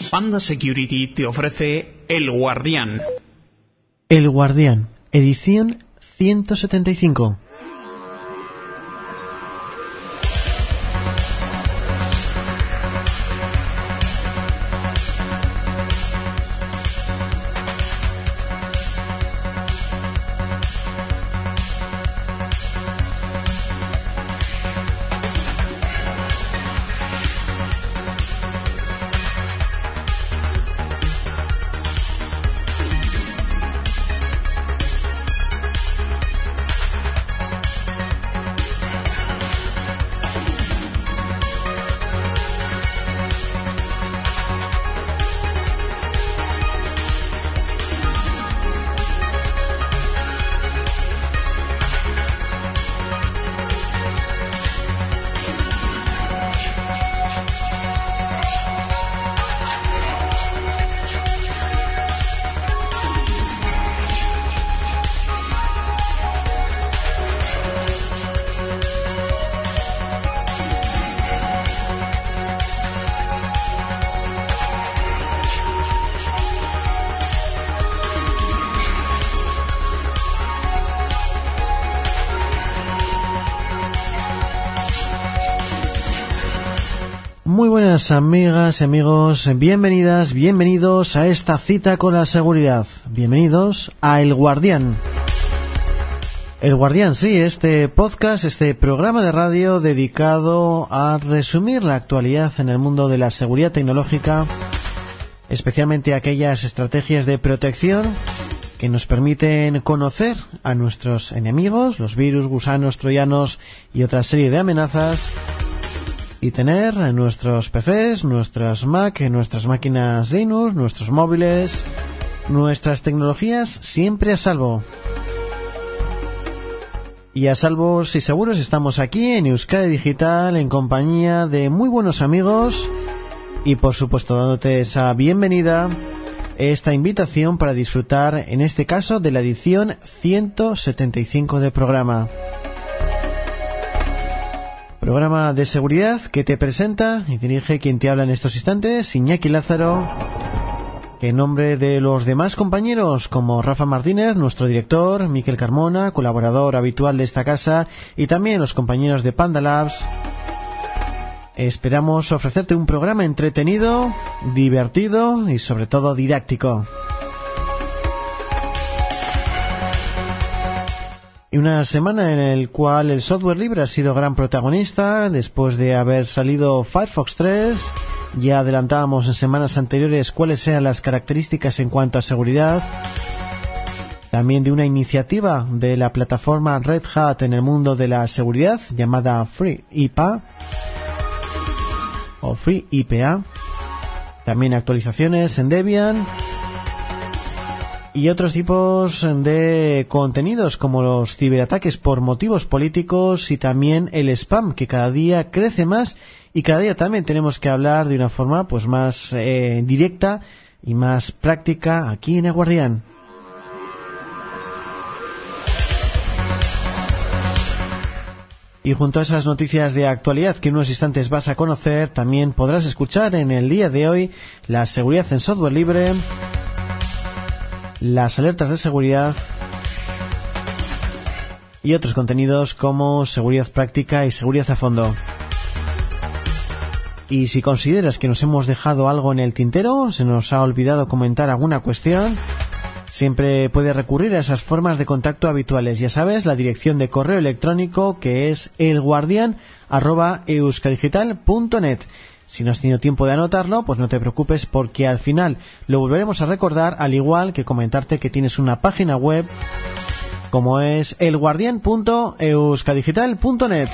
Panda Security te ofrece El Guardián. El Guardián, edición 175. Muy buenas amigas y amigos, bienvenidas, bienvenidos a esta cita con la seguridad. Bienvenidos a El Guardián. El Guardián, sí, este podcast, este programa de radio dedicado a resumir la actualidad en el mundo de la seguridad tecnológica, especialmente aquellas estrategias de protección que nos permiten conocer a nuestros enemigos, los virus, gusanos, troyanos y otra serie de amenazas, y tener nuestros PCs, nuestras Mac, nuestras máquinas Linux, nuestros móviles, nuestras tecnologías siempre a salvo. Y a salvos y seguros estamos aquí en Euskadi Digital en compañía de muy buenos amigos y por supuesto dándote esa bienvenida, esta invitación para disfrutar en este caso de la edición 175 del programa. Programa de seguridad que te presenta y dirige quien te habla en estos instantes, Iñaki Lázaro, que en nombre de los demás compañeros como Rafa Martínez, nuestro director, Miquel Carmona, colaborador habitual de esta casa, y también los compañeros de Panda Labs, esperamos ofrecerte un programa entretenido, divertido y sobre todo didáctico. Y una semana en la cual el software libre ha sido gran protagonista. Después de haber salido Firefox 3, ya adelantábamos en semanas anteriores cuáles eran las características en cuanto a seguridad. También de una iniciativa de la plataforma Red Hat en el mundo de la seguridad llamada FreeIPA o FreeIPA. También actualizaciones en Debian y otros tipos de contenidos como los ciberataques por motivos políticos y también el spam, que cada día crece más y cada día también tenemos que hablar de una forma pues más directa y más práctica aquí en El Guardián. Y junto a esas noticias de actualidad que en unos instantes vas a conocer, también podrás escuchar en el día de hoy la seguridad en software libre, las alertas de seguridad y otros contenidos como seguridad práctica y seguridad a fondo. Y si consideras que nos hemos dejado algo en el tintero, se nos ha olvidado comentar alguna cuestión, siempre puedes recurrir a esas formas de contacto habituales. Ya sabes, la dirección de correo electrónico que es elguardian@euskadigital.net. Si no has tenido tiempo de anotarlo, pues no te preocupes porque al final lo volveremos a recordar, al igual que comentarte que tienes una página web como es elguardian.euskadigital.net.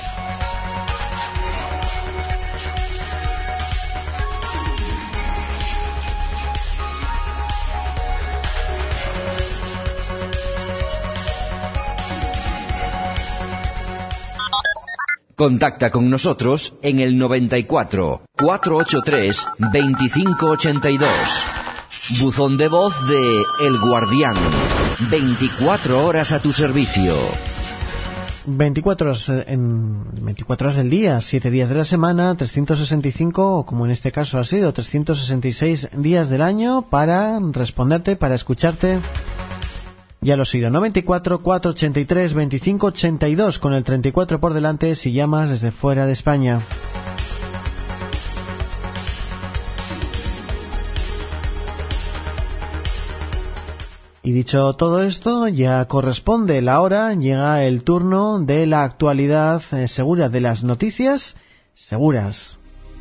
Contacta con nosotros en el 94 483 2582. Buzón de voz de El Guardián. 24 horas a tu servicio. 24 horas del día, 7 días de la semana, 365, o como en este caso ha sido, 366 días del año para responderte, para escucharte. Ya lo he oído, 94 483 25 82, con el 34 por delante si llamas desde fuera de España. Y dicho todo esto, ya corresponde la hora, llega el turno de la actualidad segura, de las noticias seguras.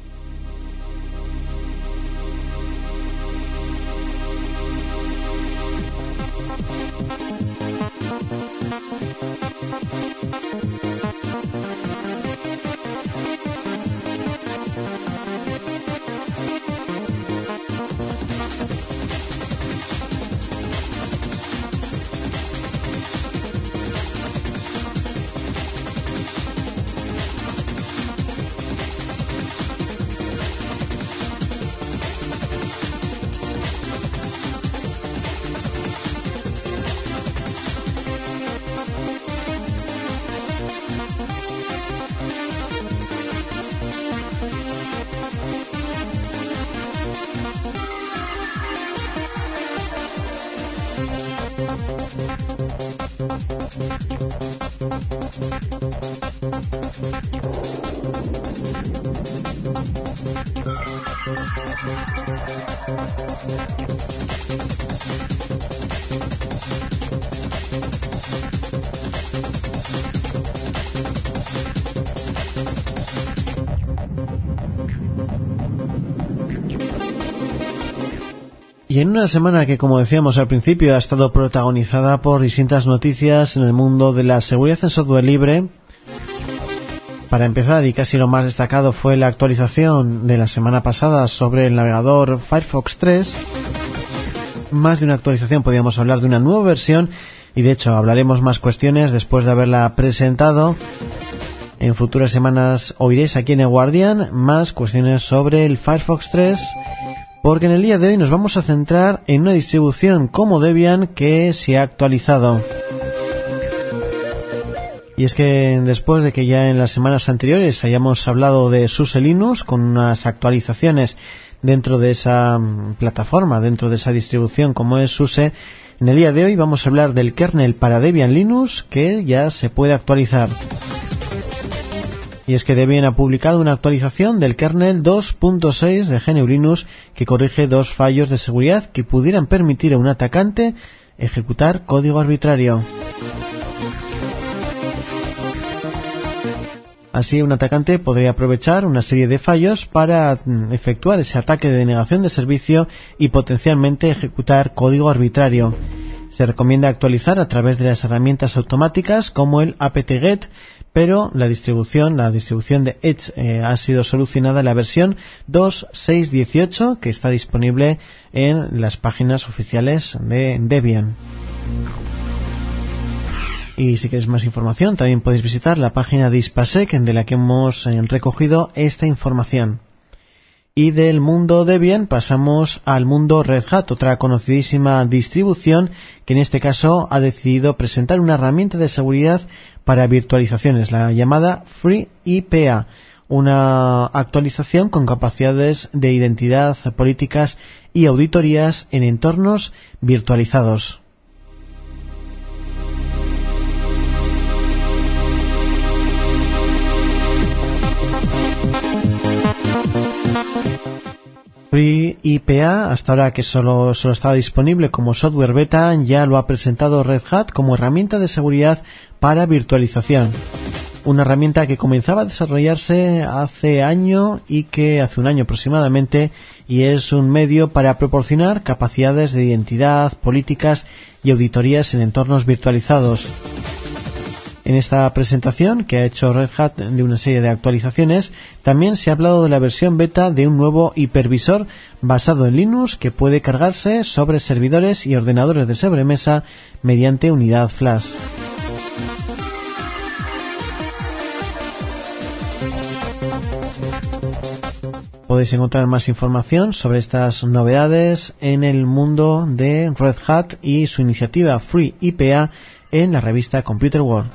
Y en una semana que, como decíamos al principio, ha estado protagonizada por distintas noticias en el mundo de la seguridad en software libre. Para empezar, y casi lo más destacado, fue la actualización de la semana pasada sobre el navegador Firefox 3. Más de una actualización, podríamos hablar de una nueva versión, y de hecho hablaremos más cuestiones después de haberla presentado. En futuras semanas oiréis aquí en El Guardián más cuestiones sobre el Firefox 3, porque en el día de hoy nos vamos a centrar en una distribución como Debian que se ha actualizado. Y es que después de que ya en las semanas anteriores hayamos hablado de SUSE Linux con unas actualizaciones dentro de esa plataforma, dentro de esa distribución como es SUSE, en el día de hoy vamos a hablar del kernel para Debian Linux que ya se puede actualizar. Y es que Debian ha publicado una actualización del kernel 2.6 de GNU Linux que corrige dos fallos de seguridad que pudieran permitir a un atacante ejecutar código arbitrario. Así, un atacante podría aprovechar una serie de fallos para efectuar ese ataque de denegación de servicio y potencialmente ejecutar código arbitrario. Se recomienda actualizar a través de las herramientas automáticas como el apt-get, pero la distribución de Edge ha sido solucionada en la versión 2.6.18 que está disponible en las páginas oficiales de Debian. Y si queréis más información, también podéis visitar la página de ISPASEC, de la que hemos recogido esta información. Y del mundo Debian pasamos al mundo Red Hat, otra conocidísima distribución que en este caso ha decidido presentar una herramienta de seguridad para virtualizaciones, la llamada FreeIPA, una actualización con capacidades de identidad, políticas y auditorías en entornos virtualizados. FreeIPA, hasta ahora que solo estaba disponible como software beta, ya lo ha presentado Red Hat como herramienta de seguridad para virtualización. Una herramienta que comenzaba a desarrollarse hace un año aproximadamente, y es un medio para proporcionar capacidades de identidad, políticas y auditorías en entornos virtualizados. En esta presentación que ha hecho Red Hat de una serie de actualizaciones, también se ha hablado de la versión beta de un nuevo hipervisor basado en Linux que puede cargarse sobre servidores y ordenadores de sobremesa mediante unidad flash. Podéis encontrar más información sobre estas novedades en el mundo de Red Hat y su iniciativa FreeIPA en la revista Computer World.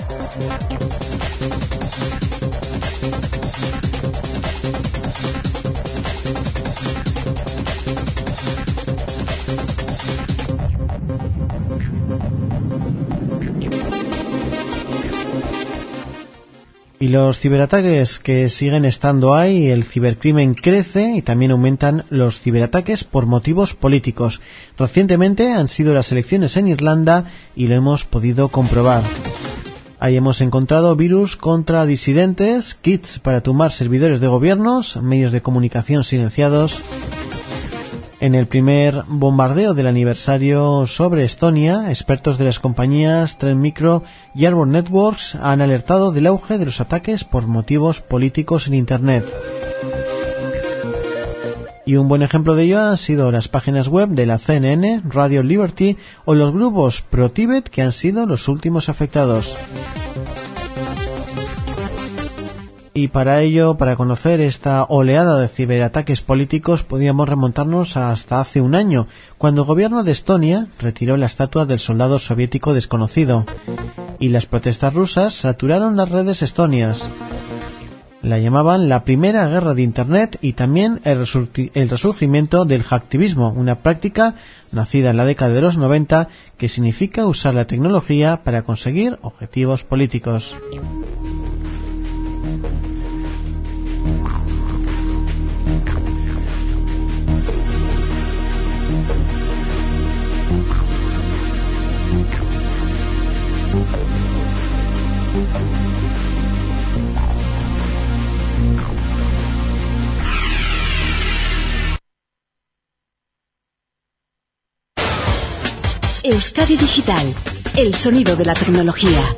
Y los ciberataques que siguen estando ahí, el cibercrimen crece y también aumentan los ciberataques por motivos políticos. Recientemente han sido las elecciones en Irlanda y lo hemos podido comprobar. Ahí hemos encontrado virus contra disidentes, kits para tumbar servidores de gobiernos, medios de comunicación silenciados. En el primer bombardeo del aniversario sobre Estonia, expertos de las compañías Trend Micro y Arbor Networks han alertado del auge de los ataques por motivos políticos en Internet. Y un buen ejemplo de ello han sido las páginas web de la CNN, Radio Liberty o los grupos pro-Tíbet, que han sido los últimos afectados. Y para ello, para conocer esta oleada de ciberataques políticos, podíamos remontarnos hasta hace un año, cuando el gobierno de Estonia retiró la estatua del soldado soviético desconocido, y las protestas rusas saturaron las redes estonias. La llamaban la primera guerra de Internet y también el resurgimiento del hacktivismo, una práctica nacida en la década de los 90 que significa usar la tecnología para conseguir objetivos políticos. Euskadi Digital, el sonido de la tecnología.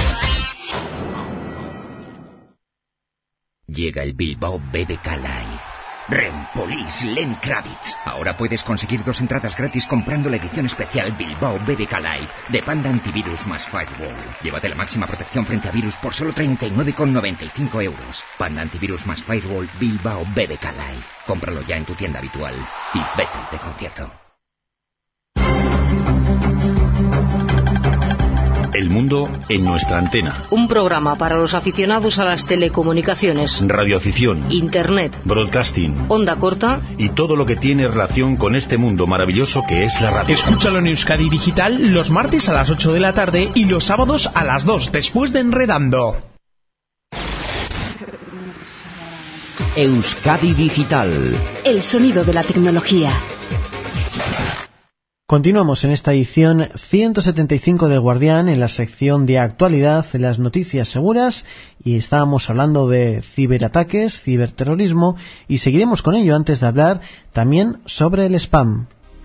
Llega el Bilbao BBK Live. Rempolis, Len Kravitz. Ahora puedes conseguir 2 entradas gratis comprando la edición especial Bilbao BBK Live de Panda Antivirus más Firewall. Llévate la máxima protección frente a virus por solo 39,95 euros. Panda Antivirus más Firewall Bilbao BBK Live. Cómpralo ya en tu tienda habitual y vete de concierto. El mundo en nuestra antena. Un programa para los aficionados a las telecomunicaciones, Radioafición, Internet, broadcasting, onda corta y todo lo que tiene relación con este mundo maravilloso que es la radio. Escúchalo en Euskadi Digital los martes a las 8 de la tarde y los sábados a las 2 después de Enredando. Euskadi Digital. El sonido de la tecnología. Continuamos en esta edición 175 del Guardián, en la sección de actualidad, de las noticias seguras, y estábamos hablando de ciberataques, ciberterrorismo, y seguiremos con ello antes de hablar también sobre el spam.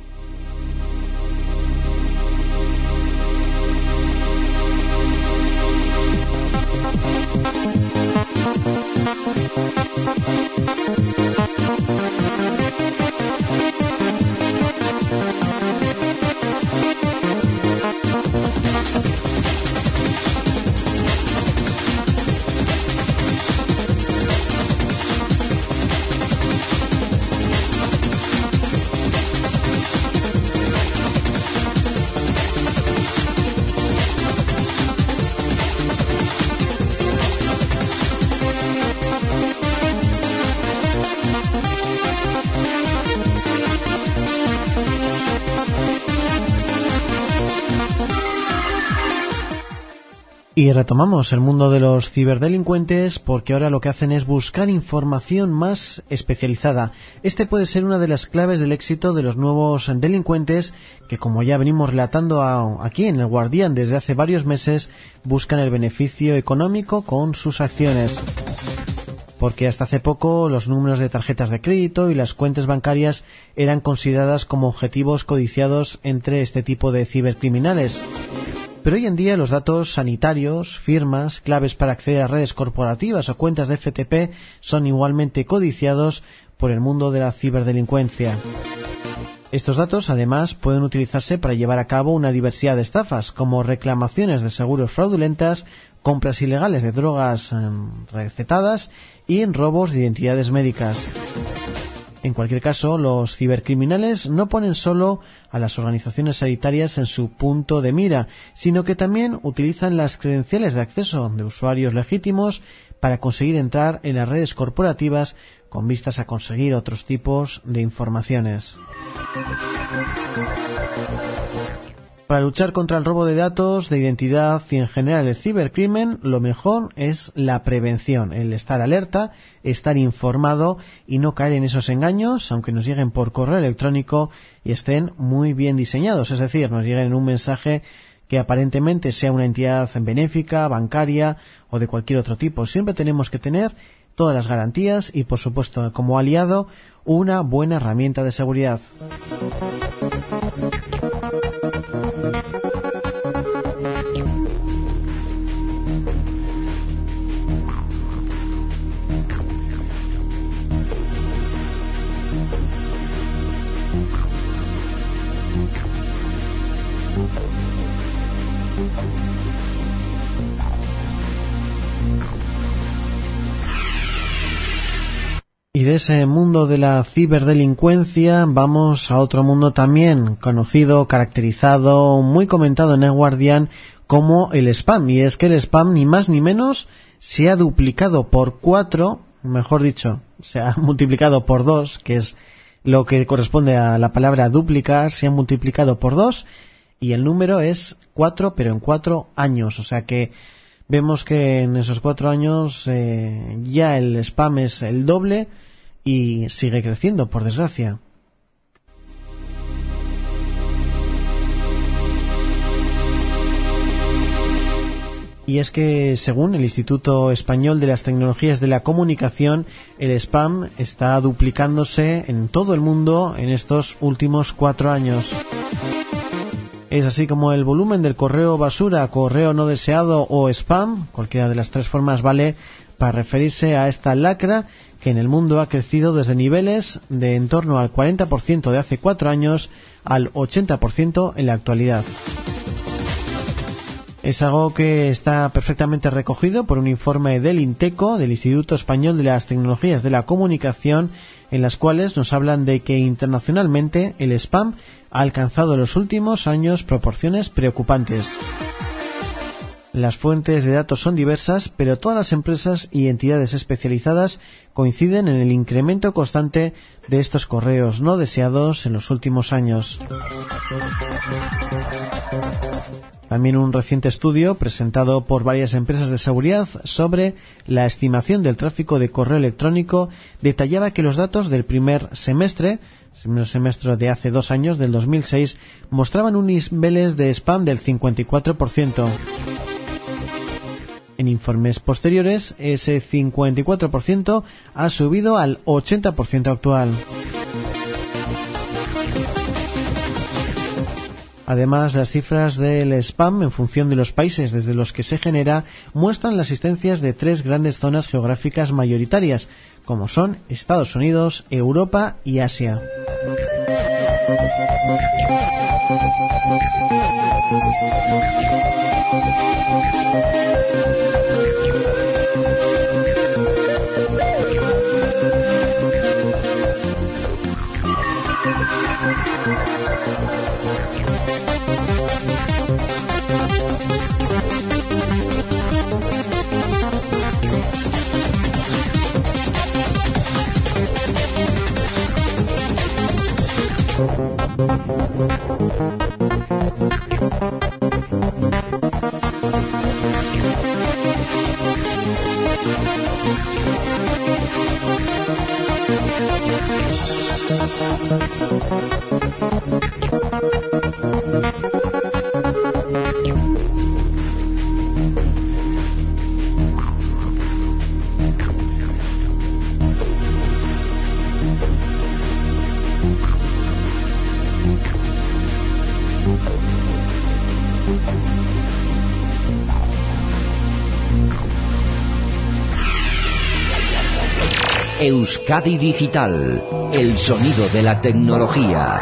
Y retomamos el mundo de los ciberdelincuentes, porque ahora lo que hacen es buscar información más especializada. Este puede ser una de las claves del éxito de los nuevos delincuentes que, como ya venimos relatando aquí en El Guardián desde hace varios meses, buscan el beneficio económico con sus acciones. Porque hasta hace poco los números de tarjetas de crédito y las cuentas bancarias eran consideradas como objetivos codiciados entre este tipo de cibercriminales. Pero hoy en día los datos sanitarios, firmas, claves para acceder a redes corporativas o cuentas de FTP son igualmente codiciados por el mundo de la ciberdelincuencia. Estos datos, además, pueden utilizarse para llevar a cabo una diversidad de estafas, como reclamaciones de seguros fraudulentas, compras ilegales de drogas recetadas y robos de identidades médicas. En cualquier caso, los cibercriminales no ponen solo a las organizaciones sanitarias en su punto de mira, sino que también utilizan las credenciales de acceso de usuarios legítimos para conseguir entrar en las redes corporativas con vistas a conseguir otros tipos de informaciones. Para luchar contra el robo de datos, de identidad y en general el cibercrimen, lo mejor es la prevención, el estar alerta, estar informado y no caer en esos engaños, aunque nos lleguen por correo electrónico y estén muy bien diseñados, es decir, nos lleguen en un mensaje que aparentemente sea una entidad benéfica, bancaria o de cualquier otro tipo. Siempre tenemos que tener todas las garantías y, por supuesto, como aliado, una buena herramienta de seguridad. Y de ese mundo de la ciberdelincuencia vamos a otro mundo también conocido, caracterizado, muy comentado en El Guardián como el spam. Y es que el spam ni más ni menos se ha duplicado por 4, mejor dicho, se ha multiplicado por 2, que es lo que corresponde a la palabra duplicar, se ha multiplicado por 2 y el número es 4, pero en 4 años. O sea que vemos que en esos 4 años ya el spam es el doble y sigue creciendo, por desgracia. Y es que, según el Instituto Español de las Tecnologías de la Comunicación, el spam está duplicándose en todo el mundo en estos últimos 4 años. Es así como el volumen del correo basura, correo no deseado o spam, cualquiera de las 3 formas vale para referirse a esta lacra que en el mundo ha crecido desde niveles de en torno al 40% de hace 4 años al 80% en la actualidad. Es algo que está perfectamente recogido por un informe del INTECO, del Instituto Español de las Tecnologías de la Comunicación, en las cuales nos hablan de que internacionalmente el spam ha alcanzado en los últimos años proporciones preocupantes. Las fuentes de datos son diversas, pero todas las empresas y entidades especializadas coinciden en el incremento constante de estos correos no deseados en los últimos años. También un reciente estudio presentado por varias empresas de seguridad sobre la estimación del tráfico de correo electrónico detallaba que los datos del primer semestre de hace 2 años, del 2006, mostraban unos niveles de spam del 54%. En informes posteriores, ese 54% ha subido al 80% actual. Además, las cifras del spam en función de los países desde los que se genera muestran las existencias de 3 grandes zonas geográficas mayoritarias, como son Estados Unidos, Europa y Asia. Euskadi Digital, el sonido de la tecnología.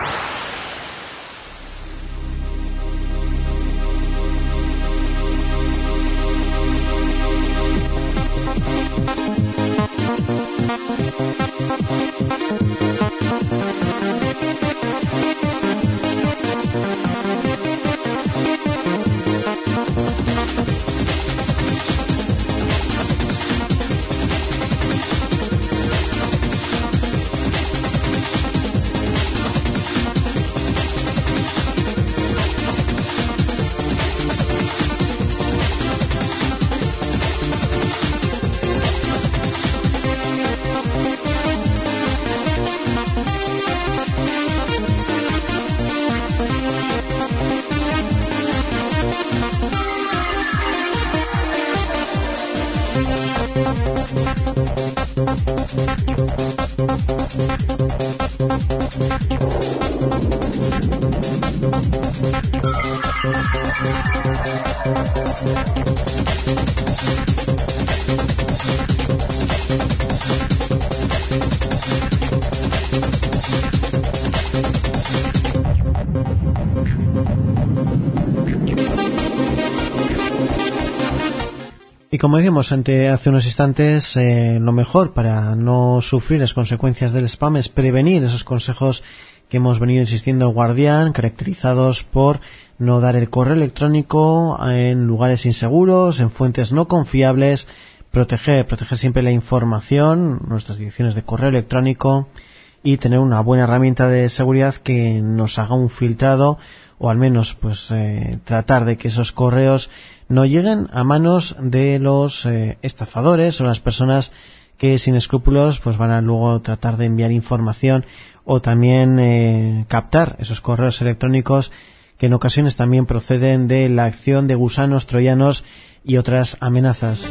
como decíamos hace unos instantes, lo mejor para no sufrir las consecuencias del spam es prevenir esos consejos que hemos venido insistiendo al Guardián, caracterizados por no dar el correo electrónico en lugares inseguros, en fuentes no confiables, proteger siempre la información, nuestras direcciones de correo electrónico, y tener una buena herramienta de seguridad que nos haga un filtrado, o al menos tratar de que esos correos no lleguen a manos de los estafadores o las personas que sin escrúpulos van a luego tratar de enviar información o también captar esos correos electrónicos que en ocasiones también proceden de la acción de gusanos troyanos y otras amenazas.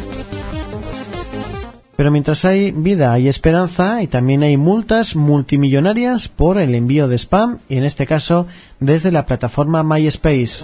Pero mientras hay vida hay esperanza, y también hay multas multimillonarias por el envío de spam, y en este caso desde la plataforma MySpace.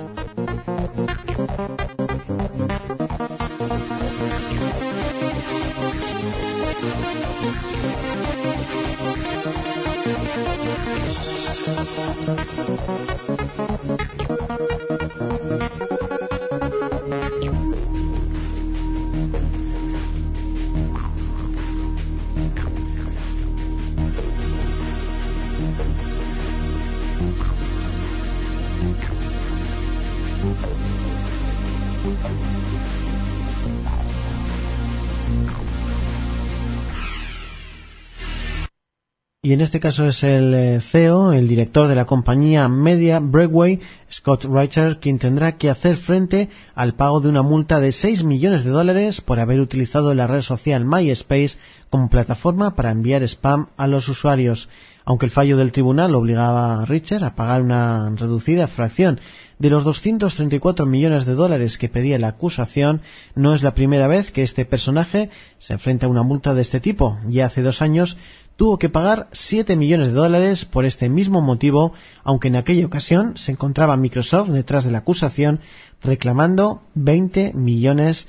Y en este caso es el CEO, el director de la compañía Media Breakaway, Scott Reicher, quien tendrá que hacer frente al pago de una multa de $6 millones por haber utilizado la red social MySpace como plataforma para enviar spam a los usuarios. Aunque el fallo del tribunal obligaba a Reicher a pagar una reducida fracción de los $234 millones que pedía la acusación, no es la primera vez que este personaje se enfrenta a una multa de este tipo. Ya hace 2 años tuvo que pagar $7 millones por este mismo motivo, aunque en aquella ocasión se encontraba Microsoft detrás de la acusación reclamando $20 millones.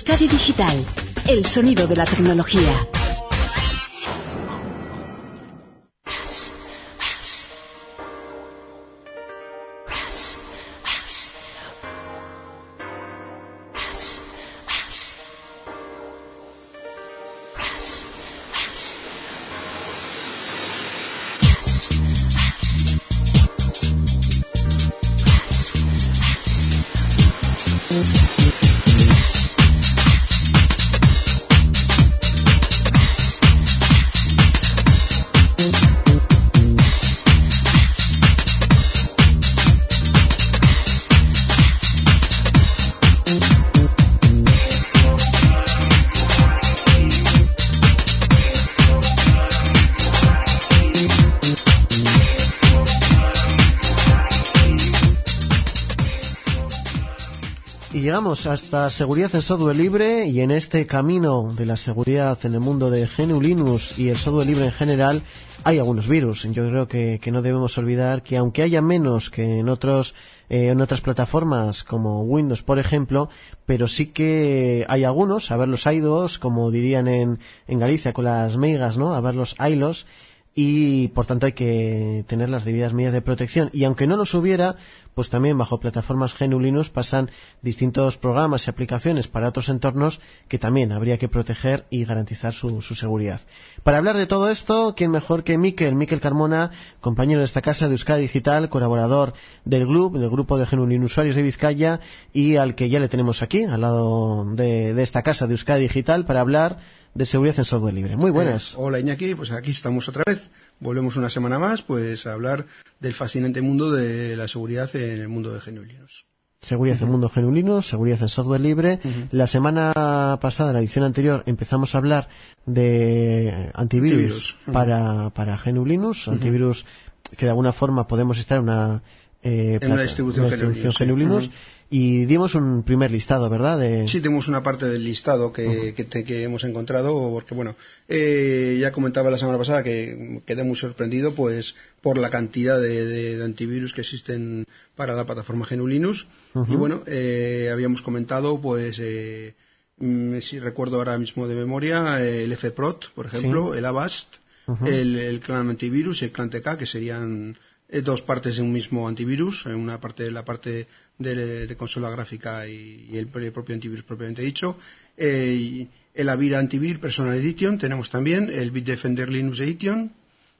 Euskadi Digital, el sonido de la tecnología. Llegamos hasta seguridad en software libre, y en este camino de la seguridad en el mundo de GNU Linux y el software libre en general hay algunos virus. Yo creo que no debemos olvidar que aunque haya menos que en otras plataformas como Windows, por ejemplo, pero sí que hay algunos, a ver los aidos, como dirían en Galicia con las meigas, ¿no? A ver los ailos. Y por tanto hay que tener las debidas medidas de protección, y aunque no los hubiera, pues también bajo plataformas GNU Linux pasan distintos programas y aplicaciones para otros entornos que también habría que proteger y garantizar su seguridad. Para hablar de todo esto, ¿quién mejor que Mikel Carmona, compañero de esta casa de Euskadi Digital, colaborador del grupo de GNU Linux usuarios de Vizcaya, y al que ya le tenemos aquí al lado de esta casa de Euskadi Digital para hablar de seguridad en software libre. Muy buenas. Hola Iñaki, pues aquí estamos otra vez. Volvemos una semana más, pues a hablar del fascinante mundo de la seguridad en el mundo de GNU Linux. Seguridad en el mundo de GNU Linux, seguridad en software libre. La semana pasada, la edición anterior, empezamos a hablar de antivirus para GNU Linux, antivirus que de alguna forma podemos estar en una distribución GNU Linux. Y dimos un primer listado, ¿verdad? Sí, tenemos una parte del listado que hemos encontrado, porque bueno, ya comentaba la semana pasada que quedé muy sorprendido pues por la cantidad de antivirus que existen para la plataforma GNU Linux. Y bueno, habíamos comentado pues, si recuerdo ahora mismo de memoria, el FProt, por ejemplo, el Avast, el Clan Antivirus y el Clan TK, que serían dos partes de un mismo antivirus, la parte de consola gráfica y el propio antivirus propiamente dicho. El Avira Antivir Personal Edition tenemos también, el Bitdefender Linux Edition,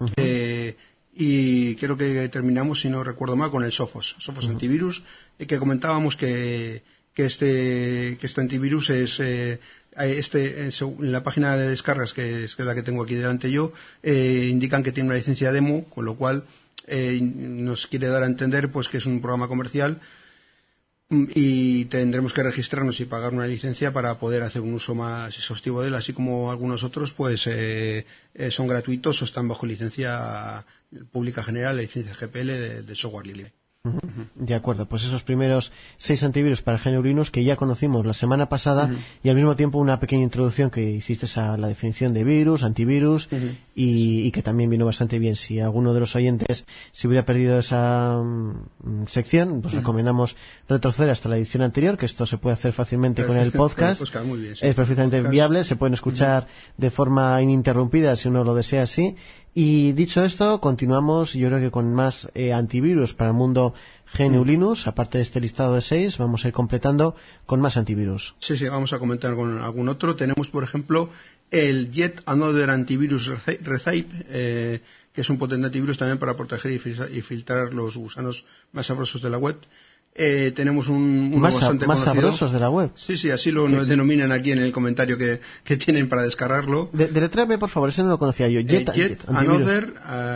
y creo que terminamos, si no recuerdo mal, con el Sophos Antivirus, que comentábamos que este antivirus es en la página de descargas, que es la que tengo aquí delante yo, indican que tiene una licencia demo, con lo cual nos quiere dar a entender pues que es un programa comercial, y tendremos que registrarnos y pagar una licencia para poder hacer un uso más exhaustivo de él, así como algunos otros pues son gratuitos o están bajo licencia pública general, la licencia GPL de software libre. De acuerdo, pues esos primeros 6 antivirus para GNU Linux que ya conocimos la semana pasada, y al mismo tiempo una pequeña introducción que hiciste a la definición de virus, antivirus, y que también vino bastante bien. Si alguno de los oyentes se hubiera perdido esa sección, pues recomendamos retroceder hasta la edición anterior, que esto se puede hacer fácilmente con el podcast. Muy bien, sí. Es perfectamente viable, se pueden escuchar de forma ininterrumpida si uno lo desea así. Y dicho esto, continuamos yo creo que con más antivirus para el mundo GNU Linux. Aparte de este listado de 6, vamos a ir completando con más antivirus. Sí, vamos a comentar con algún otro. Tenemos, por ejemplo, el Yet Another Antivirus Recipe, que es un potente antivirus también para proteger y filtrar los gusanos más sabrosos de la web. Tenemos uno bastante más conocido. sabrosos de la web. Sí, así lo denominan aquí en el comentario que tienen para descargarlo. Deletréame, por favor, ese no lo conocía yo. Yet Another,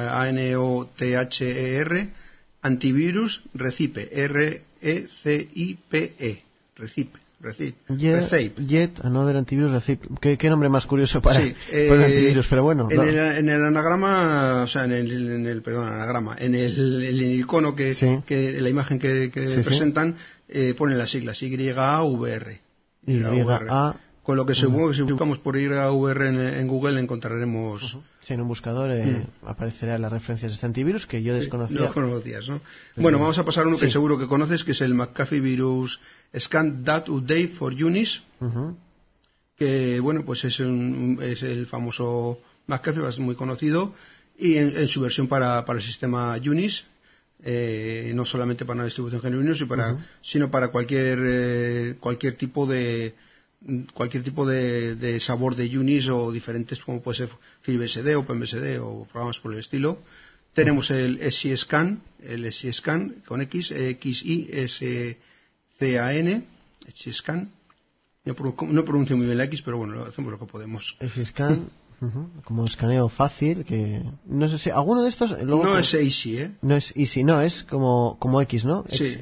ANOTHER, Antivirus Recipe, RECIPE, Recipe. Yet Another Antivirus Recipe. ¿Qué nombre más curioso para un antivirus, pero bueno. En el anagrama, o sea, en el icono la imagen que presentan, ponen las siglas YAVR. Con lo que supongo que si buscamos por YAVR en Google encontraremos. Sí, en un buscador aparecerá las referencias de este antivirus que yo desconocía. No conocías, ¿no? Bueno, vamos a pasar a uno que seguro que conoces, que es el McAfee Virus Scan That Update for Unix. que bueno, pues es el famoso McAfee, es muy conocido, y en su versión para el sistema Unix, no solamente para una distribución GNU Linux, sino para cualquier tipo de sabor de Unix o diferentes, como puede ser FreeBSD, OpenBSD o programas por el estilo. Tenemos el SCScan con X, XISCAN, SCScan. No pronuncio muy bien la X, pero bueno, hacemos lo que podemos. SCScan, como escaneo fácil, que no sé si alguno de estos no es easy, no es easy, no, es como X, ¿no? Sí,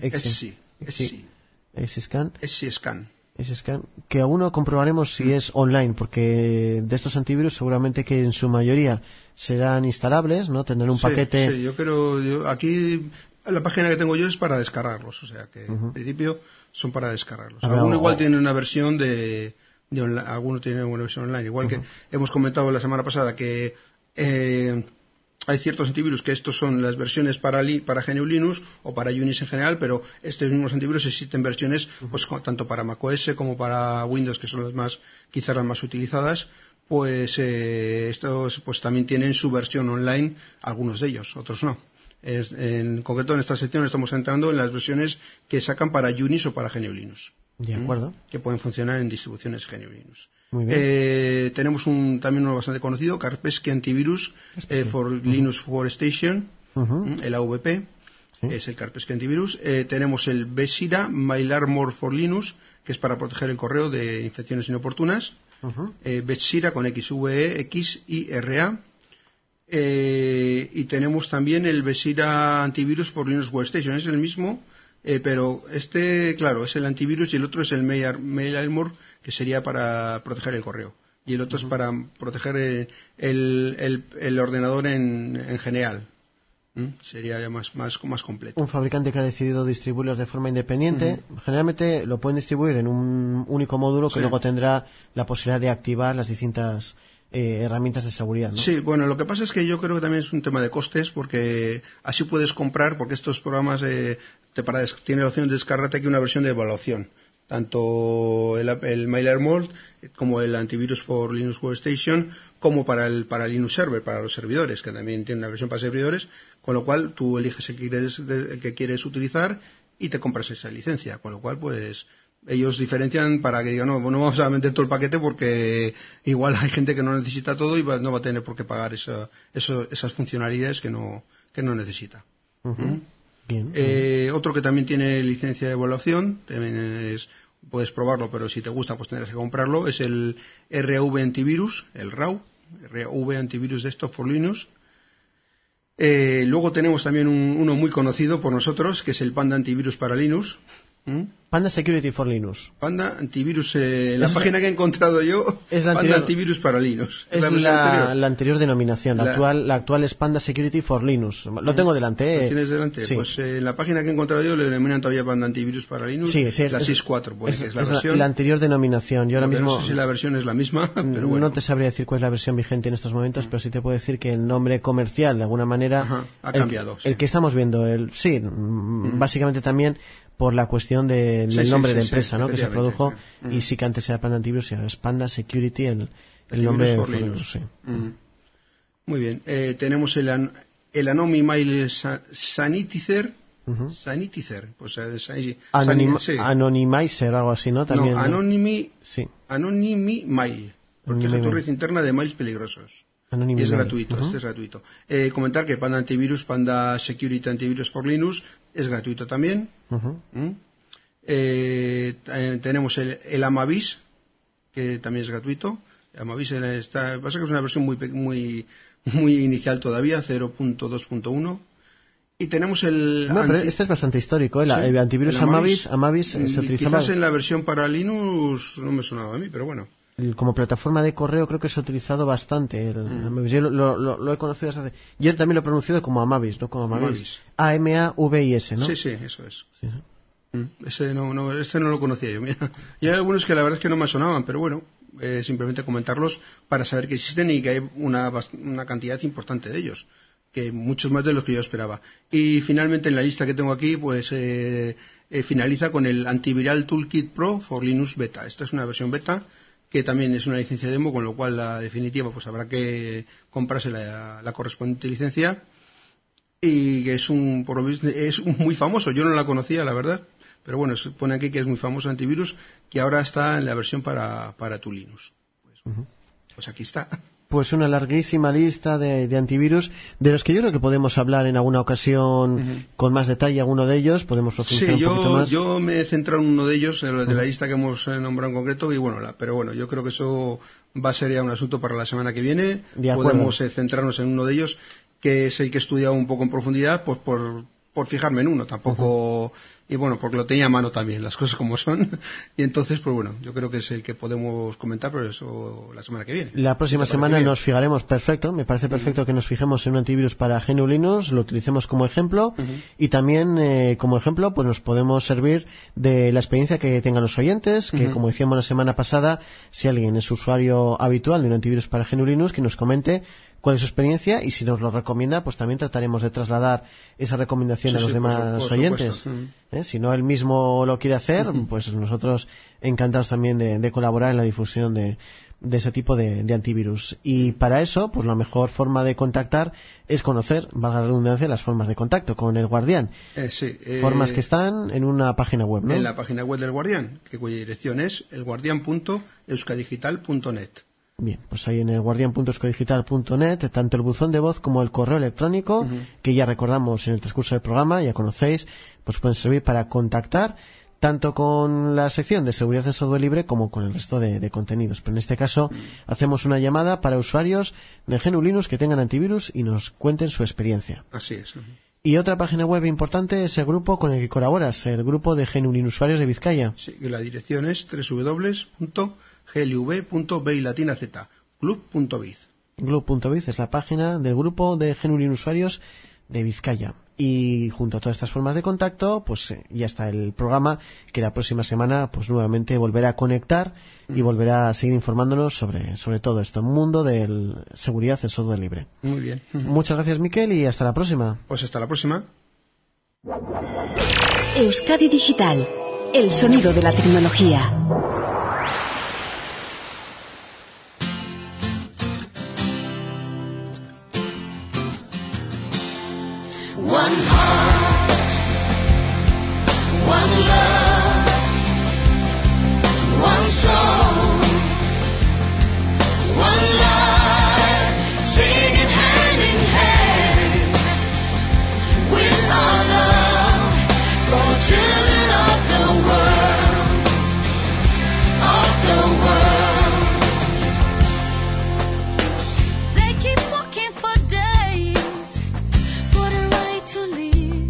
SCScan, que aún no comprobaremos si es online, porque de estos antivirus seguramente que en su mayoría serán instalables, ¿no? Tendrán un paquete. Sí, yo creo, aquí la página que tengo yo es para descargarlos, o sea que en principio son para descargarlos. Alguno igual tiene una versión alguno tiene una versión online, igual que hemos comentado la semana pasada que hay ciertos antivirus que estos son las versiones para GNU Linux o para Unix en general, pero estos mismos antivirus existen versiones pues tanto para macOS como para Windows, que son quizás las más utilizadas. Pues estos pues también tienen su versión online, algunos de ellos, otros no. En concreto en esta sección estamos entrando en las versiones que sacan para Unix o para GNU Linux. De acuerdo. Que pueden funcionar en distribuciones GNU Linux. Muy bien. Tenemos también uno bastante conocido, Kaspersky Antivirus for Linux Workstation, el AVP, es el Kaspersky Antivirus. Tenemos el Bexira MailArmor for Linux, que es para proteger el correo de infecciones inoportunas. Bexira con XVEXIRA. Y tenemos también el Bexira Antivirus for Linux Workstation, es el mismo. Pero claro, es el antivirus y el otro es el MailArmor, que sería para proteger el correo. Y el otro es para proteger el ordenador en general. Sería ya más completo. Un fabricante que ha decidido distribuirlos de forma independiente, generalmente lo pueden distribuir en un único módulo que luego tendrá la posibilidad de activar las distintas herramientas de seguridad, ¿no? Sí, bueno, lo que pasa es que yo creo que también es un tema de costes, porque así puedes comprar, porque estos programas tienen la opción de descargarte aquí una versión de evaluación, tanto el MailArmor como el antivirus por Linux Workstation, como para Linux Server, para los servidores, que también tiene una versión para servidores, con lo cual tú eliges el que quieres utilizar y te compras esa licencia, con lo cual pues ellos diferencian para que digan no vamos a vender todo el paquete, porque igual hay gente que no necesita todo y no va a tener por qué pagar esas funcionalidades que no necesita. Bien. Otro que también tiene licencia de evaluación, también puedes probarlo, pero si te gusta pues tendrás que comprarlo, es el RAV Antivirus, el RAV Antivirus Desktop for Linux. Luego tenemos también uno muy conocido por nosotros, que es el Panda Antivirus para Linux. Panda Security for Linux. Panda Antivirus, la página que he encontrado yo, es Panda Antivirus para Linux. Es la anterior denominación. La actual es Panda Security for Linux. Lo tengo delante. ¿Lo tienes delante? Sí. Pues la página que he encontrado yo le denominan todavía Panda Antivirus para Linux. Sí, es la 6.4, pues, que es la versión. La anterior denominación. Yo ahora mismo no sé si la versión es la misma, pero bueno. No te sabría decir cuál es la versión vigente en estos momentos, pero sí te puedo decir que el nombre comercial, de alguna manera, ha cambiado. El que estamos viendo, básicamente también por la cuestión del nombre de empresa, ¿no? Que se produjo, y sí que antes era Panda Antivirus y ahora es Panda Security el nombre for Linux. Muy bien. Tenemos el Anomi Mail Sanitizer. Sanitizer, pues Anonymizer, algo así, ¿no? También, no, Anonymi Mail, porque es la red interna de mails peligrosos. Y es gratuito, este es gratuito. Comentar que Panda Antivirus, Panda Security Antivirus for Linux es gratuito también. Tenemos el Amavis, que también es gratuito. Amavis pasa que es una versión muy inicial todavía, 0.2.1. Y tenemos pero este es bastante histórico, el antivirus Amavis se utilizaba. Quizás en la versión para Linux no me sonaba a mí, pero bueno. Como plataforma de correo creo que se ha utilizado bastante. Yo lo he conocido desde hace. Yo también lo he pronunciado como Amavis, no como Amavis. A-M-A-V-I-S, ¿no? Sí, eso es. Sí. Este no lo conocía yo. Mira, y hay algunos que la verdad es que no me sonaban, pero bueno, simplemente comentarlos para saber que existen y que hay una cantidad importante de ellos, que muchos más de los que yo esperaba. Y finalmente en la lista que tengo aquí, pues finaliza con el Antiviral Toolkit Pro for Linux Beta. Esta es una versión beta que también es una licencia demo, con lo cual la definitiva pues habrá que comprarse la correspondiente licencia, y que es muy famoso. Yo no la conocía, la verdad, pero bueno, se pone aquí que es muy famoso antivirus, que ahora está en la versión para tu Linux. Pues aquí está. Pues una larguísima lista de antivirus, de los que yo creo que podemos hablar en alguna ocasión con más detalle. Alguno de ellos podemos profundizar un poquito más. Yo me he centrado en uno de ellos, de la lista que hemos nombrado en concreto, y pero bueno, yo creo que eso va a ser ya un asunto para la semana que viene. Podemos centrarnos en uno de ellos, que es el que he estudiado un poco en profundidad, pues por fijarme en uno, tampoco, y bueno, porque lo tenía a mano también, las cosas como son, y entonces, pues bueno, yo creo que es el que podemos comentar, pero eso la semana que viene. La próxima semana nos fijaremos, perfecto, me parece perfecto que nos fijemos en un antivirus para GNU Linux, lo utilicemos como ejemplo, y también como ejemplo, pues nos podemos servir de la experiencia que tengan los oyentes, que como decíamos la semana pasada, si alguien es usuario habitual de un antivirus para GNU Linux, que nos comente cuál es su experiencia, y si nos lo recomienda, pues también trataremos de trasladar esa recomendación a los demás oyentes. Si no él mismo lo quiere hacer, pues nosotros encantados también de colaborar en la difusión de ese tipo de antivirus. Y para eso, pues la mejor forma de contactar es conocer, valga la redundancia, las formas de contacto con el Guardián. Formas que están en una página web, ¿no? En la página web del Guardián, cuya dirección es elguardian.euskadigital.net. Bien, pues ahí en el guardian.euskadigital.net, tanto el buzón de voz como el correo electrónico, que ya recordamos en el transcurso del programa, ya conocéis, pues pueden servir para contactar tanto con la sección de seguridad en software libre como con el resto de contenidos. Pero en este caso hacemos una llamada para usuarios de GNU Linux que tengan antivirus y nos cuenten su experiencia. Así es. Y otra página web importante es el grupo con el que colaboras, el grupo de GNU Linux usuarios de Vizcaya. Sí, y la dirección es www.glv.biz, club.biz. Club.biz es la página del grupo de GNU Linux usuarios de Vizcaya. Y junto a todas estas formas de contacto, pues ya está el programa, que la próxima semana pues nuevamente volverá a conectar y volverá a seguir informándonos sobre todo esto, mundo de seguridad en software libre. Muy bien. Muchas gracias, Miquel, y hasta la próxima. Pues hasta la próxima. Euskadi Digital, el sonido de la tecnología. One heart, one love, one soul, one life, singing hand in hand with our love for the children of the world, They keep walking for days for the right to live.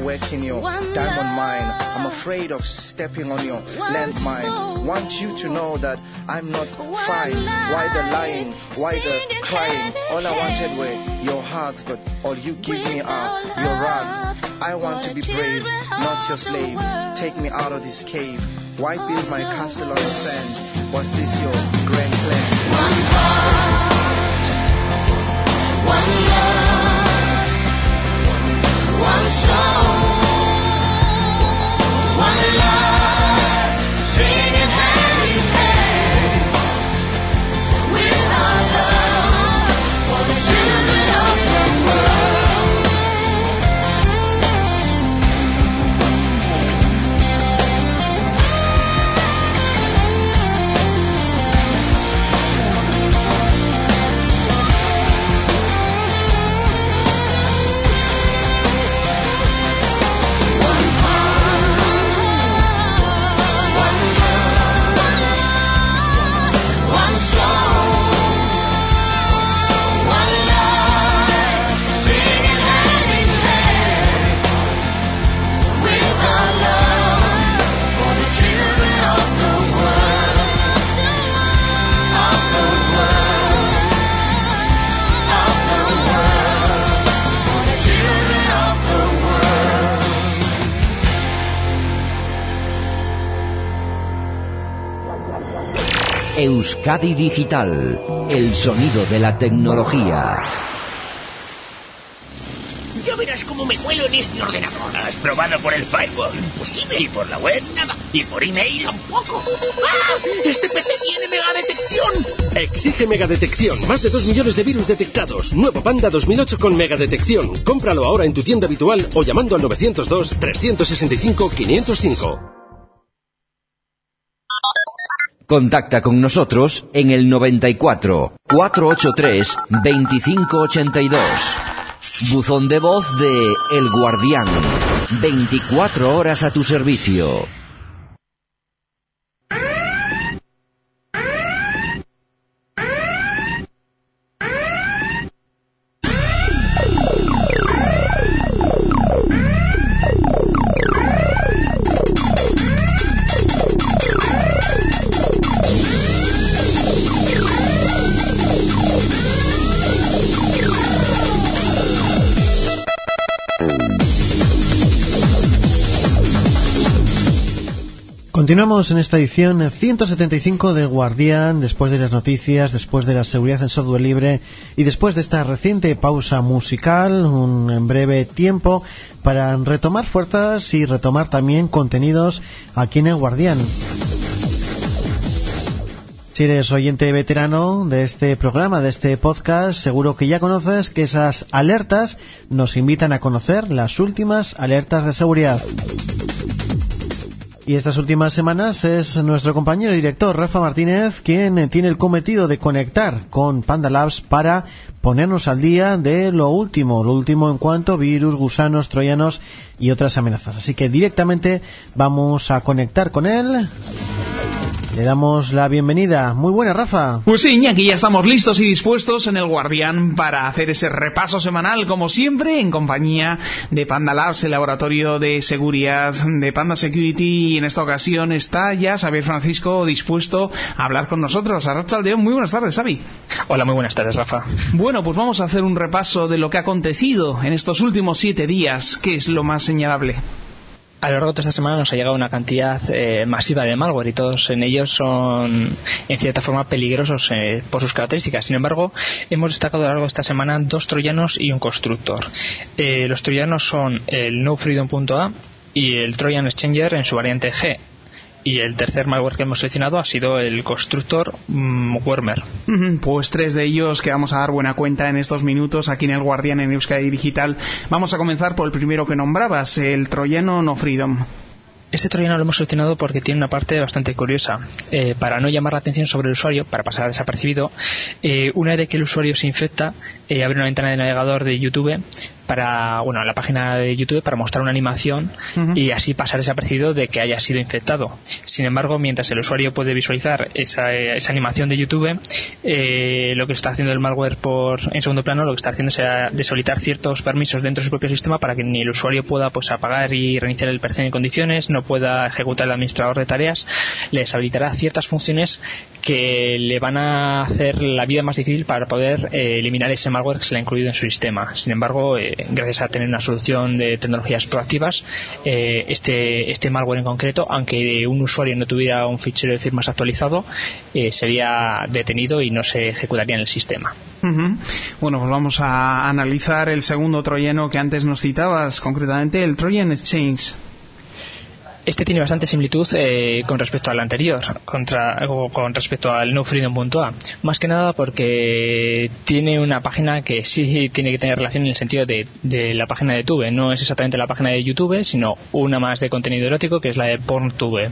working your diamond mine. I'm afraid of stepping on your landmine. Want you to know that I'm not fine. Why the lying? Why the crying? All I wanted were your hearts, but all you give me are your rags. I want to be brave, not your slave. Take me out of this cave. Why build my castle on the sand? Was this your grand plan? One heart, one love, one soul, one life, singing hand in hand with our love for the children of the world. Euskadi Digital, el sonido de la tecnología. Ya verás cómo me cuelo en este ordenador. ¿Has probado por el firewall? Imposible. ¿Y por la web? Nada. ¿Y por email? Tampoco. ¡Ah! ¡Este PC tiene megadetección! Exige megadetección. Más de 2 millones de virus detectados. Nuevo Panda 2008 con megadetección. Cómpralo ahora en tu tienda habitual o llamando al 902-365-505. Contacta con nosotros en el 94 483 2582. Buzón de voz de El Guardián. 24 horas a tu servicio. Continuamos en esta edición 175 de Guardián, después de las noticias, después de la seguridad en software libre y después de esta reciente pausa musical, un breve tiempo para retomar fuerzas y retomar también contenidos aquí en el Guardián. Si eres oyente veterano de este programa, de este podcast, seguro que ya conoces que esas alertas nos invitan a conocer las últimas alertas de seguridad. Y estas últimas semanas es nuestro compañero y director Rafa Martínez quien tiene el cometido de conectar con Panda Labs para ponernos al día de lo último en cuanto a virus, gusanos, troyanos y otras amenazas. Así que directamente vamos a conectar con él. Le damos la bienvenida. Muy buena, Rafa. Pues sí, Iñaki, ya estamos listos y dispuestos en el Guardián para hacer ese repaso semanal, como siempre, en compañía de Panda Labs, el laboratorio de seguridad de Panda Security. Y en esta ocasión está ya Xavier Francisco dispuesto a hablar con nosotros. Arratsaldeon, muy buenas tardes, Xavi. Hola, muy buenas tardes, Rafa. Bueno, pues vamos a hacer un repaso de lo que ha acontecido en estos últimos 7 días. ¿Qué es lo más señalable? A lo largo de esta semana nos ha llegado una cantidad masiva de malware y todos en ellos son en cierta forma peligrosos por sus características. Sin embargo, hemos destacado a lo largo de esta semana 2 troyanos y un constructor. Los troyanos son el NoFreedom.a y el Trojan Exchanger en su variante G. Y el tercer malware que hemos seleccionado ha sido el constructor Wormer. Pues 3 de ellos que vamos a dar buena cuenta en estos minutos aquí en el Guardián en Euskadi Digital. Vamos a comenzar por el primero que nombrabas, el troyano NoFreedom. Este troyano lo hemos seleccionado porque tiene una parte bastante curiosa. Para no llamar la atención sobre el usuario, para pasar desapercibido, una vez que el usuario se infecta, abre una ventana de navegador de YouTube la página de YouTube para mostrar una animación y así pasar desapercibido de que haya sido infectado. Sin embargo, mientras el usuario puede visualizar esa animación de YouTube, lo que está haciendo el malware en segundo plano, lo que está haciendo es deshabilitar ciertos permisos dentro de su propio sistema para que ni el usuario pueda apagar y reiniciar el PC en condiciones, no pueda ejecutar el administrador de tareas. Le deshabilitará ciertas funciones que le van a hacer la vida más difícil para poder eliminar ese malware que se le ha incluido en su sistema. Sin embargo, gracias a tener una solución de tecnologías proactivas, este malware en concreto, aunque un usuario no tuviera un fichero de firmas actualizado, sería detenido y no se ejecutaría en el sistema. Bueno, pues vamos a analizar el segundo troyano que antes nos citabas, concretamente el Trojan Exchange. Este tiene bastante similitud con respecto al anterior, con respecto al NoFreedom.a. Más que nada porque tiene una página que sí tiene que tener relación en el sentido de la página de Tube. No es exactamente la página de YouTube, sino una más de contenido erótico, que es la de PornTube.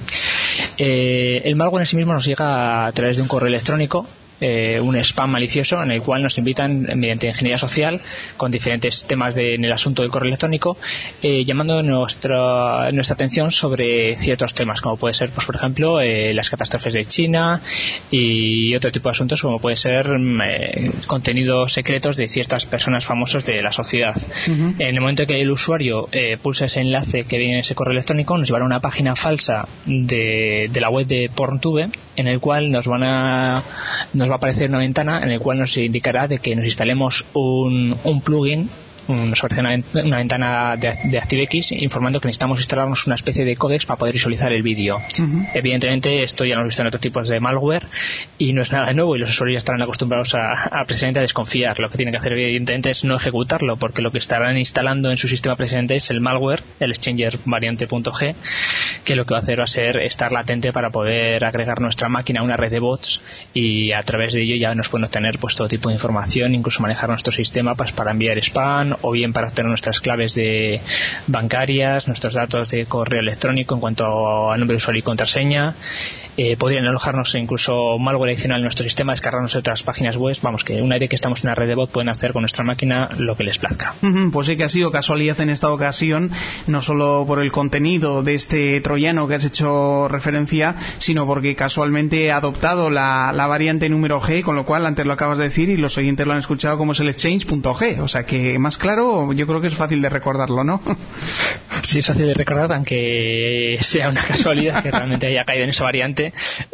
El malware en sí mismo nos llega a través de un correo electrónico, un spam malicioso en el cual nos invitan mediante ingeniería social con diferentes temas en el asunto del correo electrónico, llamando nuestra atención sobre ciertos temas, como puede ser, pues por ejemplo, las catástrofes de China y otro tipo de asuntos, como puede ser contenidos secretos de ciertas personas famosas de la sociedad. En el momento en que el usuario pulsa ese enlace que viene en ese correo electrónico, nos llevará a una página falsa de la web de PornTube, en el cual nos va a aparecer una ventana en la cual nos indicará de que nos instalemos un plugin. Nos aparece una ventana de ActiveX informando que necesitamos instalarnos una especie de códex para poder visualizar el vídeo. Evidentemente esto ya lo hemos visto en otros tipos de malware y no es nada nuevo, y los usuarios ya estarán acostumbrados precisamente a desconfiar. Lo que tienen que hacer evidentemente es no ejecutarlo, porque lo que estarán instalando en su sistema presente es el malware, el exchanger variante.g, que lo que va a hacer va a ser estar latente para poder agregar nuestra máquina a una red de bots, y a través de ello ya nos pueden obtener pues todo tipo de información, incluso manejar nuestro sistema para enviar spam, o bien para obtener nuestras claves bancarias, nuestros datos de correo electrónico en cuanto a nombre de usuario y contraseña. Podrían alojarnos incluso malware adicional en nuestro sistema, descargarnos otras páginas web. Vamos, que una vez que estamos en una red de bot pueden hacer con nuestra máquina lo que les plazca. Pues sí que ha sido casualidad en esta ocasión, no solo por el contenido de este troyano que has hecho referencia, sino porque casualmente ha adoptado la variante número G, con lo cual antes lo acabas de decir y los oyentes lo han escuchado como es el exchange.g, o sea que más claro, yo creo que es fácil de recordarlo, ¿no? Sí, es fácil de recordar, aunque sea una casualidad que realmente haya caído en esa variante.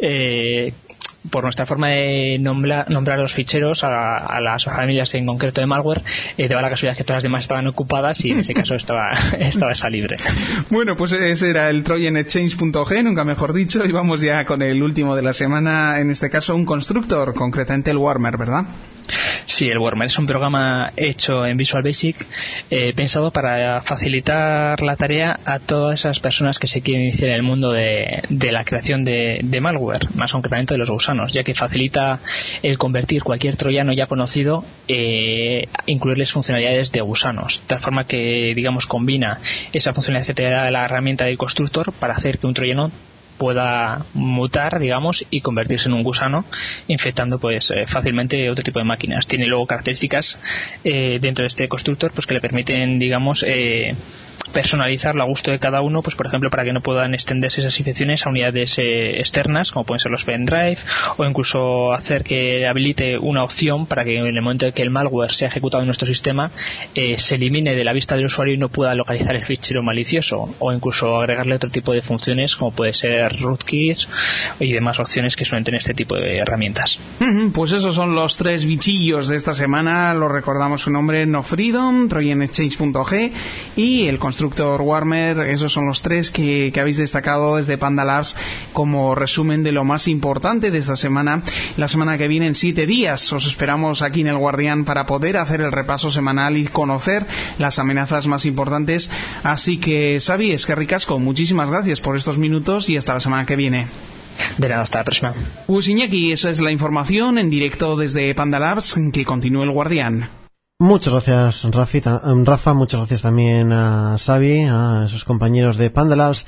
Por nuestra forma de nombrar los ficheros a las familias en concreto de malware, daba la casualidad que todas las demás estaban ocupadas y en ese caso estaba esa libre. Bueno, pues ese era el Trojan Exchange.g, nunca mejor dicho, y vamos ya con el último de la semana, en este caso un constructor, concretamente el Warmer, ¿verdad? Sí, el Warmer es un programa hecho en Visual Basic, pensado para facilitar la tarea a todas esas personas que se quieren iniciar en el mundo de la creación de malware, más concretamente de los gusanos, ya que facilita el convertir cualquier troyano ya conocido, incluirles funcionalidades de gusanos, de tal forma que, digamos, combina esa funcionalidad que te da la herramienta del constructor para hacer que un troyano pueda mutar, digamos, y convertirse en un gusano, infectando pues fácilmente otro tipo de máquinas. Tiene luego características dentro de este constructor pues que le permiten, digamos, personalizarlo a gusto de cada uno, pues por ejemplo para que no puedan extenderse esas infecciones a unidades externas, como pueden ser los pendrive, o incluso hacer que habilite una opción para que en el momento en que el malware sea ejecutado en nuestro sistema se elimine de la vista del usuario y no pueda localizar el fichero malicioso, o incluso agregarle otro tipo de funciones como puede ser rootkits y demás opciones que suelen tener este tipo de herramientas. Pues esos son los tres bichillos de esta semana. Lo recordamos, su nombre: NoFreedom, Trojan Exchange.g y el constructor Warmer. Esos son los tres que habéis destacado desde Panda Labs como resumen de lo más importante de esta semana. La semana que viene, en 7 días, os esperamos aquí en El Guardián para poder hacer el repaso semanal y conocer las amenazas más importantes. Así que, Xavi, es que ricasco, muchísimas gracias por estos minutos y hasta la semana que viene. De nada, hasta la próxima. Pues Iñaki, esa es la información en directo desde Panda Labs. Que continúe El Guardián. Muchas gracias, Rafa. Muchas gracias también a Xavi, a sus compañeros de Panda Labs,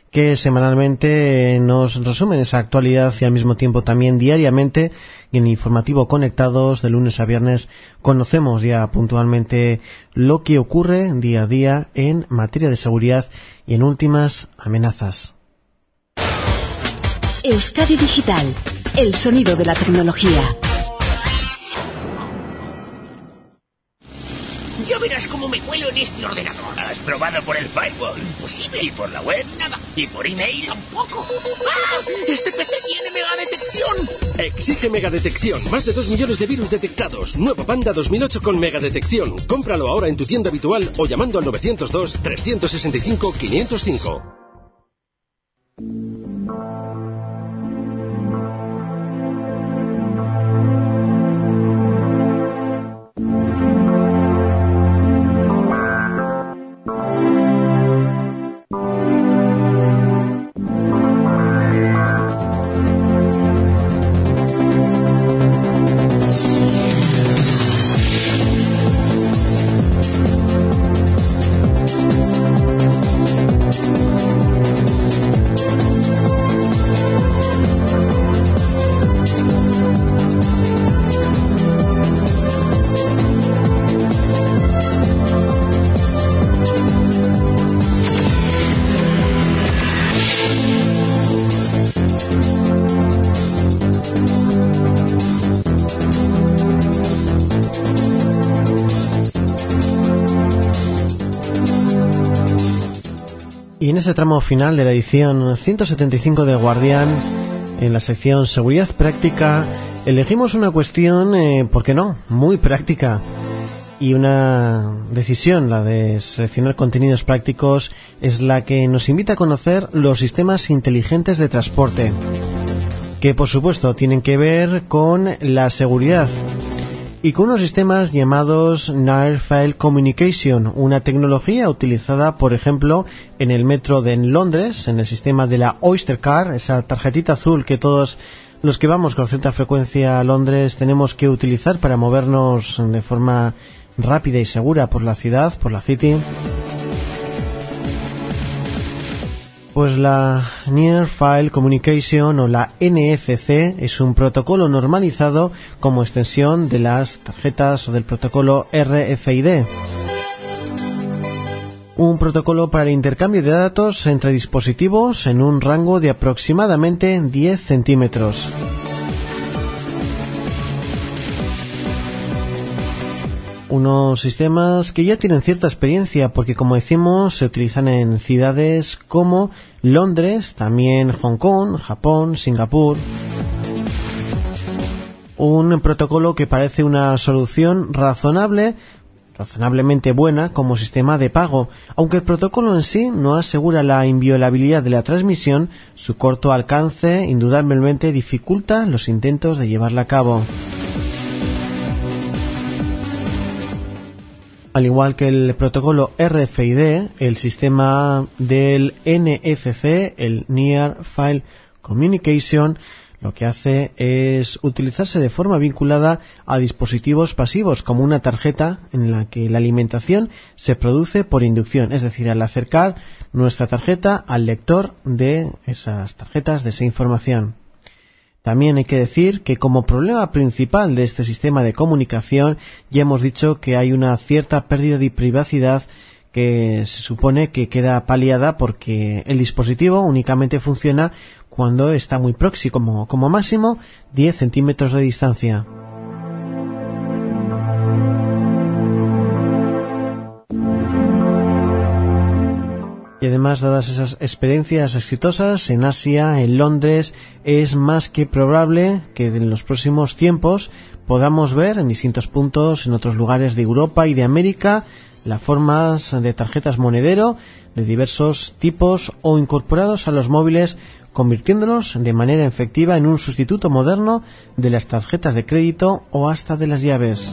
que semanalmente nos resumen esa actualidad y al mismo tiempo también diariamente y en Informativo Conectados de lunes a viernes conocemos ya puntualmente lo que ocurre día a día en materia de seguridad y en últimas amenazas. Euskadi Digital, el sonido de la tecnología. Ya verás cómo me cuelo en este ordenador. ¿Has probado por el firewall? Imposible. ¿Y por la web? Nada. ¿Y por email? Tampoco. ¡Ah! ¡Este PC tiene megadetección! Exige megadetección. Más de 2 millones de virus detectados. Nuevo Panda 2008 con megadetección. Cómpralo ahora en tu tienda habitual o llamando al 902-365-505. Y en ese tramo final de la edición 175 del Guardián, en la sección Seguridad Práctica, elegimos una cuestión, ¿por qué no?, muy práctica. Y una decisión, la de seleccionar contenidos prácticos, es la que nos invita a conocer los sistemas inteligentes de transporte, que por supuesto tienen que ver con la seguridad y con unos sistemas llamados Near File Communication, una tecnología utilizada, por ejemplo, en el metro de Londres, en el sistema de la Oyster Card, esa tarjetita azul que todos los que vamos con cierta frecuencia a Londres tenemos que utilizar para movernos de forma rápida y segura por la ciudad, por la City. Pues la Near File Communication o la NFC es un protocolo normalizado como extensión de las tarjetas o del protocolo RFID. Un protocolo para el intercambio de datos entre dispositivos en un rango de aproximadamente 10 centímetros. Unos sistemas que ya tienen cierta experiencia porque, como decimos, se utilizan en ciudades como Londres, también Hong Kong, Japón, Singapur. Un protocolo que parece una solución razonablemente buena como sistema de pago, aunque el protocolo en sí no asegura la inviolabilidad de la transmisión, su corto alcance indudablemente dificulta los intentos de llevarla a cabo. Al igual que el protocolo RFID, el sistema del NFC, el Near File Communication, lo que hace es utilizarse de forma vinculada a dispositivos pasivos, como una tarjeta en la que la alimentación se produce por inducción, es decir, al acercar nuestra tarjeta al lector de esas tarjetas, de esa información. También hay que decir que como problema principal de este sistema de comunicación ya hemos dicho que hay una cierta pérdida de privacidad que se supone que queda paliada porque el dispositivo únicamente funciona cuando está muy próximo, como máximo 10 centímetros de distancia. Y además, dadas esas experiencias exitosas en Asia, en Londres, es más que probable que en los próximos tiempos podamos ver en distintos puntos, en otros lugares de Europa y de América, las formas de tarjetas monedero de diversos tipos o incorporados a los móviles, convirtiéndolos de manera efectiva en un sustituto moderno de las tarjetas de crédito o hasta de las llaves.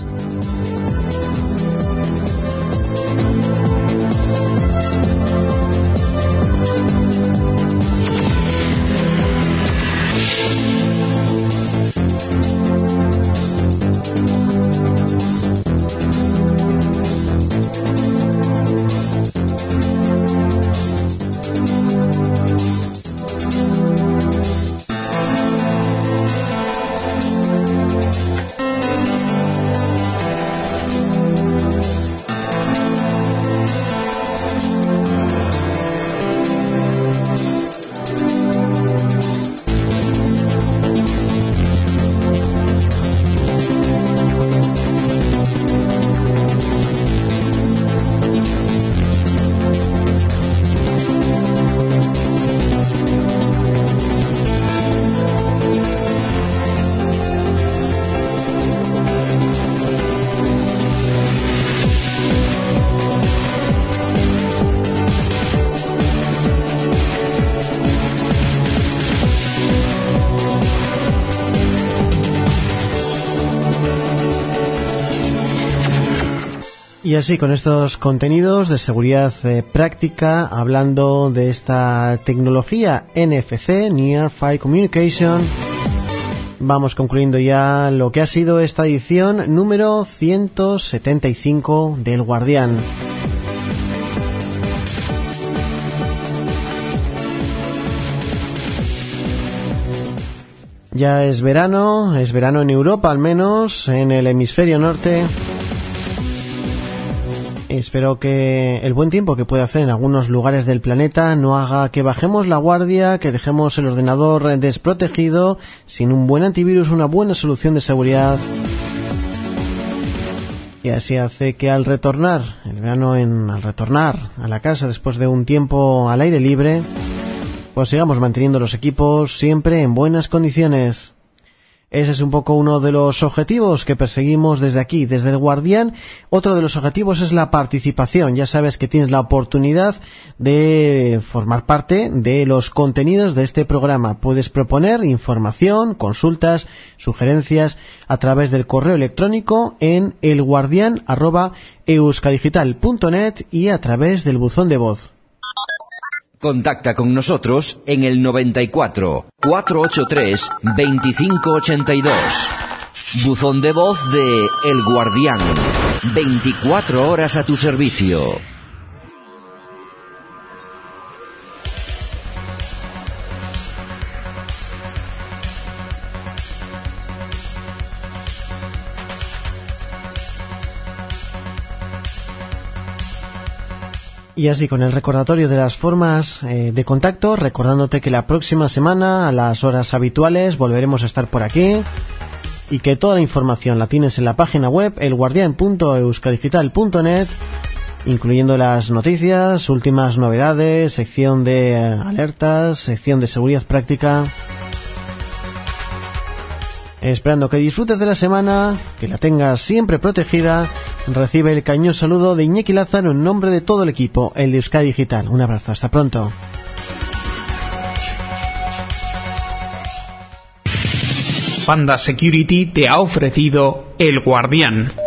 Y así, con estos contenidos de seguridad práctica, hablando de esta tecnología NFC, Near Field Communication, vamos concluyendo ya lo que ha sido esta edición número 175 del Guardián. Ya es verano en Europa al menos, en el hemisferio norte. Espero que el buen tiempo que puede hacer en algunos lugares del planeta no haga que bajemos la guardia, que dejemos el ordenador desprotegido, sin un buen antivirus, una buena solución de seguridad. Y así hace que al retornar a la casa después de un tiempo al aire libre, pues sigamos manteniendo los equipos siempre en buenas condiciones. Ese es un poco uno de los objetivos que perseguimos desde aquí, desde el Guardián. Otro de los objetivos es la participación. Ya sabes que tienes la oportunidad de formar parte de los contenidos de este programa. Puedes proponer información, consultas, sugerencias a través del correo electrónico en elguardian@euskadigital.net y a través del buzón de voz. Contacta con nosotros en el 94 483 2582. Buzón de voz de El Guardián. 24 horas a tu servicio. Y así, con el recordatorio de las formas de contacto, recordándote que la próxima semana, a las horas habituales, volveremos a estar por aquí, y que toda la información la tienes en la página web elguardian.euskadigital.net, incluyendo las noticias, últimas novedades, sección de alertas, sección de seguridad práctica. Esperando que disfrutes de la semana, que la tengas siempre protegida. Recibe el cariñoso saludo de Iñaki Lázaro en nombre de todo el equipo, el de Euskadi Digital. Un abrazo, hasta pronto. Panda Security te ha ofrecido El Guardián.